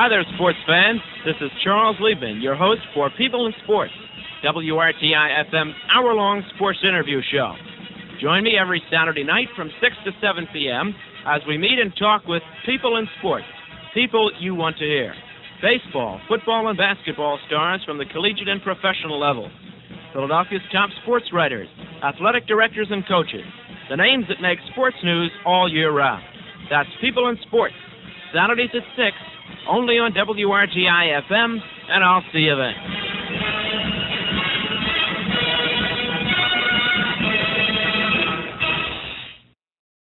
Hi there, sports fans. This is Charles Liebman, your host for People in Sports, WRTI-FM's hour-long sports interview show. Join me every Saturday night from 6 to 7 p.m. as we meet and talk with people in sports, people you want to hear. Baseball, football, and basketball stars from the collegiate and professional levels. Philadelphia's top sports writers, athletic directors, and coaches. The names that make sports news all year round. That's People in Sports, Saturdays at 6, only on WRTI-FM, and I'll see you then.